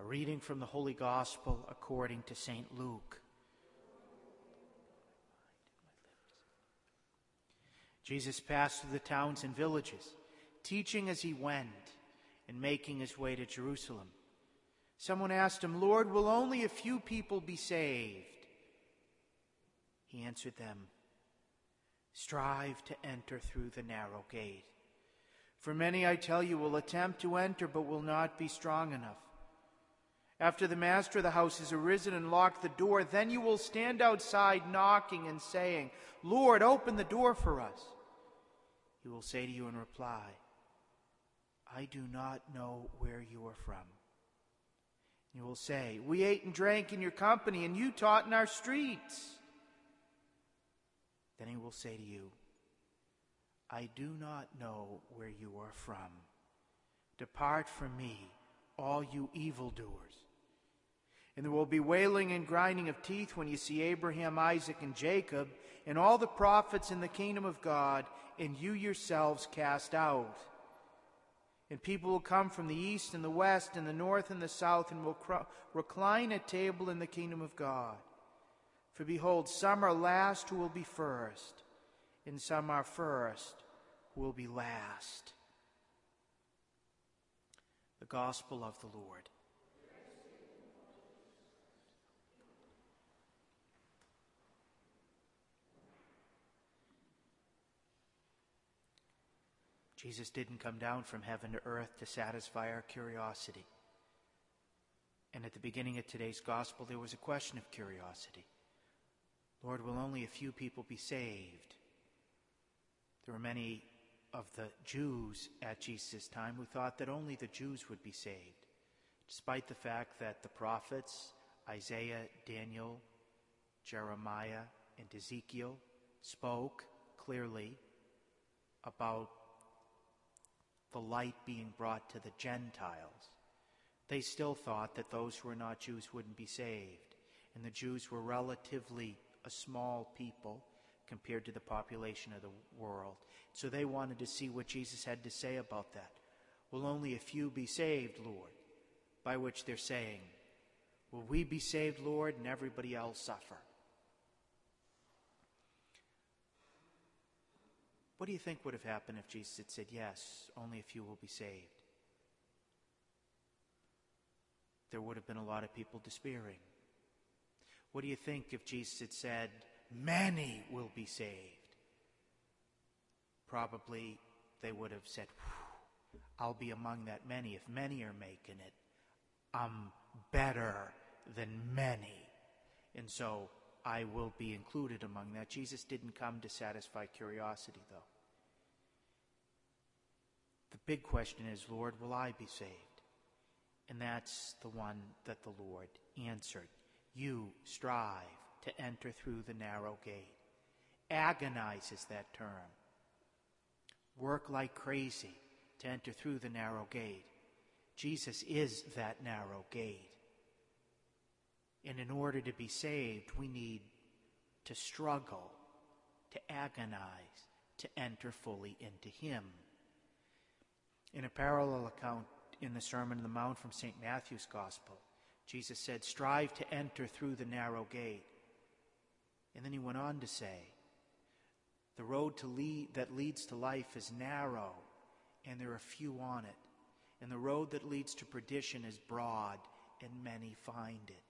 reading from the Holy Gospel according to St. Luke. Jesus passed through the towns and villages, teaching as he went and making his way to Jerusalem. Someone asked him, "Lord, will only a few people be saved?" He answered them, "Strive to enter through the narrow gate. For many, I tell you, will attempt to enter but will not be strong enough. After the master of the house has arisen and locked the door, then you will stand outside knocking and saying, 'Lord, open the door for us.' He will say to you in reply, 'I do not know where you are from.' You will say, 'We ate and drank in your company, and you taught in our streets.' Then he will say to you, 'I do not know where you are from. Depart from me, all you evildoers.' And there will be wailing and grinding of teeth when you see Abraham, Isaac, and Jacob, and all the prophets in the kingdom of God, and you yourselves cast out. And people will come from the east and the west and the north and the south, and will recline at table in the kingdom of God. For behold, some are last who will be first, and some are first who will be last." The Gospel of the Lord. Jesus didn't come down from heaven to earth to satisfy our curiosity. And at the beginning of today's gospel, there was a question of curiosity. Lord, will only a few people be saved? There were many of the Jews at Jesus' time who thought that only the Jews would be saved, despite the fact that the prophets, Isaiah, Daniel, Jeremiah, and Ezekiel, spoke clearly about the light being brought to the Gentiles. They still thought that those who were not Jews wouldn't be saved. And the Jews were relatively a small people compared to the population of the world. So they wanted to see what Jesus had to say about that. Will only a few be saved, Lord? By which they're saying, will we be saved, Lord, and everybody else suffer? What do you think would have happened if Jesus had said, yes, only a few will be saved? There would have been a lot of people despairing. What do you think if Jesus had said, many will be saved? Probably they would have said, I'll be among that many. If many are making it, I'm better than many. And so I will be included among that. Jesus didn't come to satisfy curiosity, though. The big question is, Lord, will I be saved? And that's the one that the Lord answered. You strive to enter through the narrow gate. Agonize is that term. Work like crazy to enter through the narrow gate. Jesus is that narrow gate. And in order to be saved, we need to struggle, to agonize, to enter fully into Him. In a parallel account in the Sermon on the Mount from St. Matthew's Gospel, Jesus said, strive to enter through the narrow gate. And then he went on to say, the road that leads to life is narrow, and there are few on it. And the road that leads to perdition is broad, and many find it.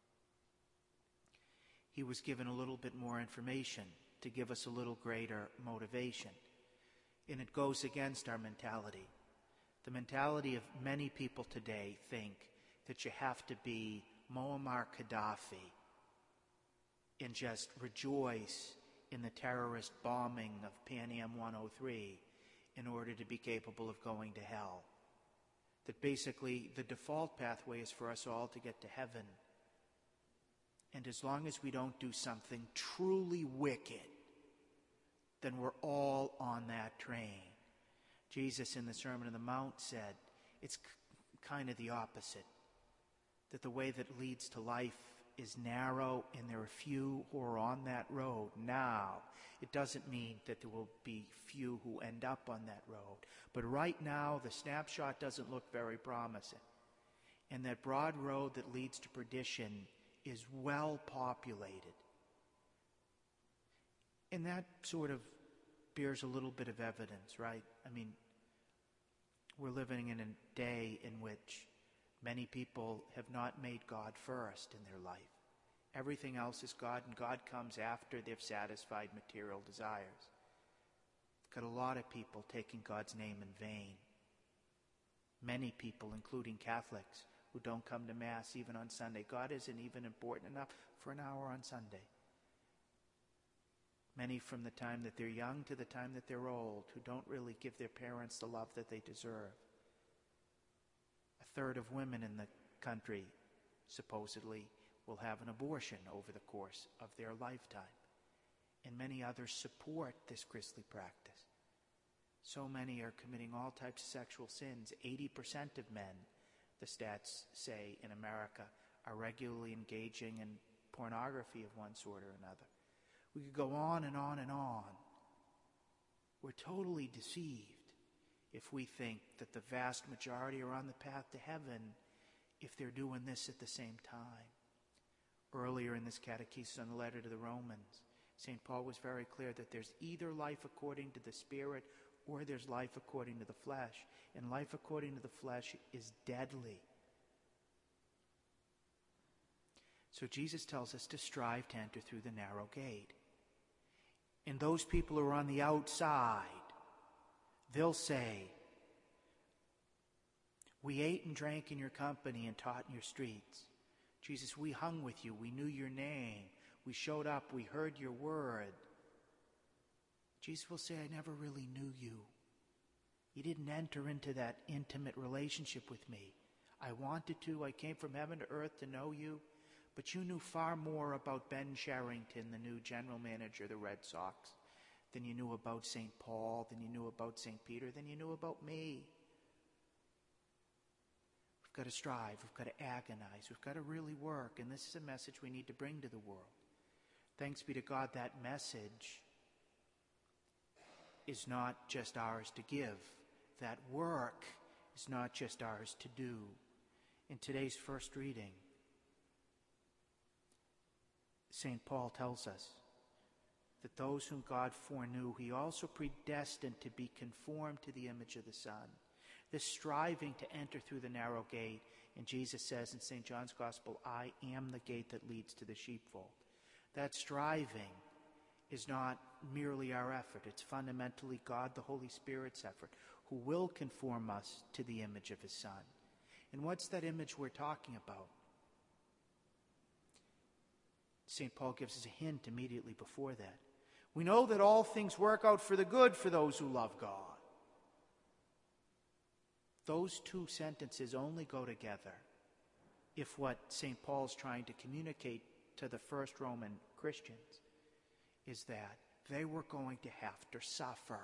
He was given a little bit more information to give us a little greater motivation. And it goes against our mentality. The mentality of many people today think that you have to be Muammar Gaddafi and just rejoice in the terrorist bombing of Pan Am 103 in order to be capable of going to hell. That basically the default pathway is for us all to get to heaven. And as long as we don't do something truly wicked, then we're all on that train. Jesus in the Sermon on the Mount said it's kind of the opposite. That the way that leads to life is narrow, and there are few who are on that road. Now, it doesn't mean that there will be few who end up on that road. But right now, the snapshot doesn't look very promising. And that broad road that leads to perdition is well populated. And that sort of bears a little bit of evidence, right? I mean, we're living in a day in which many people have not made God first in their life. Everything else is God, and God comes after they've satisfied material desires. Got a lot of people taking God's name in vain. Many people, including Catholics, who don't come to Mass even on Sunday. God isn't even important enough for an hour on Sunday. Many from the time that they're young to the time that they're old, who don't really give their parents the love that they deserve. A third of women in the country, supposedly, will have an abortion over the course of their lifetime. And many others support this grisly practice. So many are committing all types of sexual sins. 80% of men, the stats say in America, are regularly engaging in pornography of one sort or another. We could go on and on and on. We're totally deceived if we think that the vast majority are on the path to heaven if they're doing this at the same time. Earlier in this catechism on the letter to the Romans, St. Paul was very clear that there's either life according to the Spirit or there's life according to the flesh. And life according to the flesh is deadly. So Jesus tells us to strive to enter through the narrow gate. And those people who are on the outside, they'll say, we ate and drank in your company and taught in your streets. Jesus, we hung with you. We knew your name. We showed up. We heard your word. Jesus will say, I never really knew you. You didn't enter into that intimate relationship with me. I wanted to. I came from heaven to earth to know you. But you knew far more about Ben Sherrington, the new general manager of the Red Sox, than you knew about St. Paul, than you knew about St. Peter, than you knew about me. We've got to strive. We've got to agonize. We've got to really work. And this is a message we need to bring to the world. Thanks be to God, that message is not just ours to give. That work is not just ours to do. In today's first reading, St. Paul tells us that those whom God foreknew, he also predestined to be conformed to the image of the Son. This striving to enter through the narrow gate, and Jesus says in St. John's Gospel, I am the gate that leads to the sheepfold. That striving is not merely our effort. It's fundamentally God, the Holy Spirit's effort, who will conform us to the image of his Son. And what's that image we're talking about? St. Paul gives us a hint immediately before that. We know that all things work out for the good for those who love God. Those two sentences only go together if what St. Paul's trying to communicate to the first Roman Christians is that they were going to have to suffer.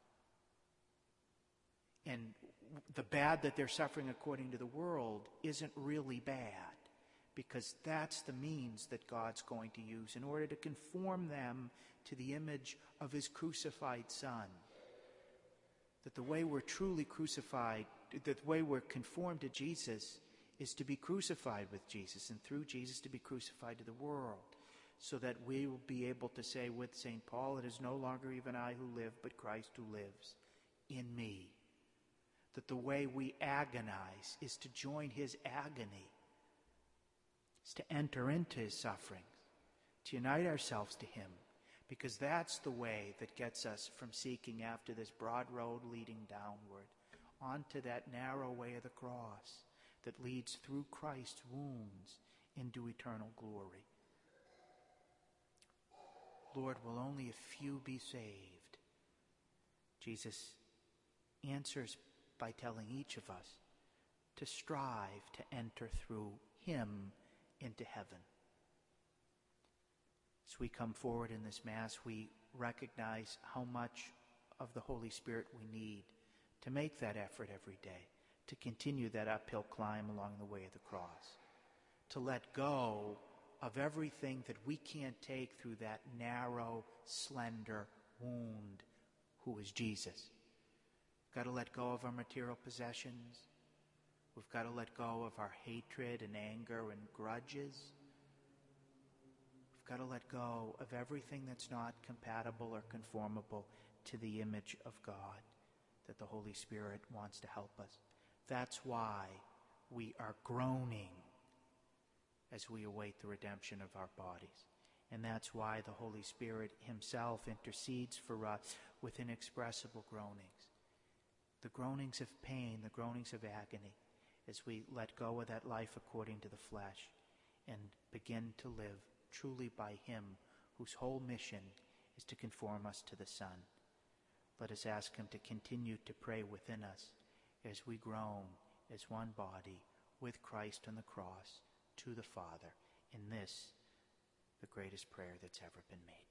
And the bad that they're suffering according to the world isn't really bad, because that's the means that God's going to use in order to conform them to the image of his crucified Son. That the way we're truly crucified, the way we're conformed to Jesus, is to be crucified with Jesus, and through Jesus to be crucified to the world, so that we will be able to say with St. Paul, it is no longer even I who live, but Christ who lives in me. That the way we agonize is to join his agony, is to enter into his sufferings, to unite ourselves to him, because that's the way that gets us from seeking after this broad road leading downward onto that narrow way of the cross that leads through Christ's wounds into eternal glory. Lord, will only a few be saved? Jesus answers by telling each of us to strive to enter through him into heaven. As we come forward in this Mass, we recognize how much of the Holy Spirit we need to make that effort every day, to continue that uphill climb along the way of the cross, to let go of everything that we can't take through that narrow, slender wound who is Jesus. Got to let go of our material possessions. We've got to let go of our hatred and anger and grudges. We've got to let go of everything that's not compatible or conformable to the image of God that the Holy Spirit wants to help us. That's why we are groaning as we await the redemption of our bodies. And that's why the Holy Spirit himself intercedes for us with inexpressible groanings. The groanings of pain, the groanings of agony, as we let go of that life according to the flesh and begin to live truly by him whose whole mission is to conform us to the Son. Let us ask him to continue to pray within us as we groan as one body with Christ on the cross to the Father. In this, the greatest prayer that's ever been made.